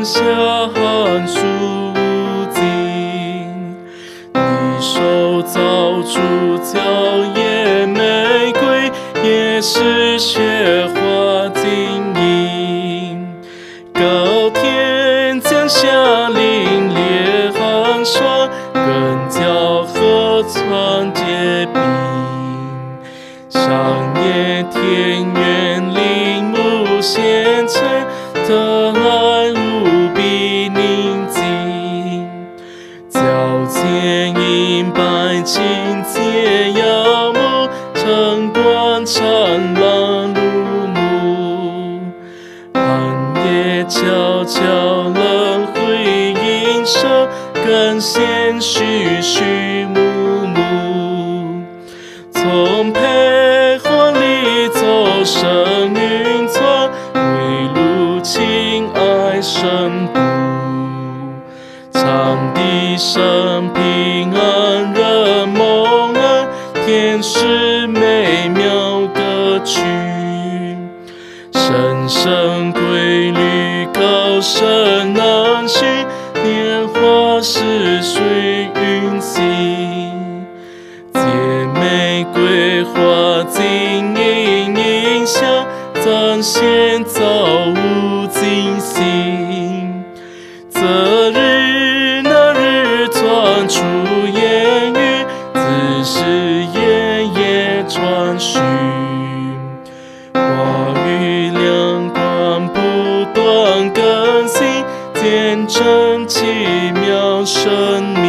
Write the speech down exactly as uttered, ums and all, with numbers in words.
香树无尽。你手造出娇艳玫瑰，也是雪花晶莹。高天降下凛冽寒霜，更叫河川结冰。上野田园林木鲜翠，的爱无比宁静。脚尖银白金阶摇目，城关灿烂入目。寒夜悄悄冷回音声，更显栩栩木木。从悲欢里走上云端，归路情爱深度。长笛声平安人梦安，天使美妙歌曲。声声规律高声难续，年华似水云行。结玫瑰花晶莹映香，彰显造物精心。择日那日传出言语，自是夜夜传续。话语亮光不断更新，见证奇妙生命。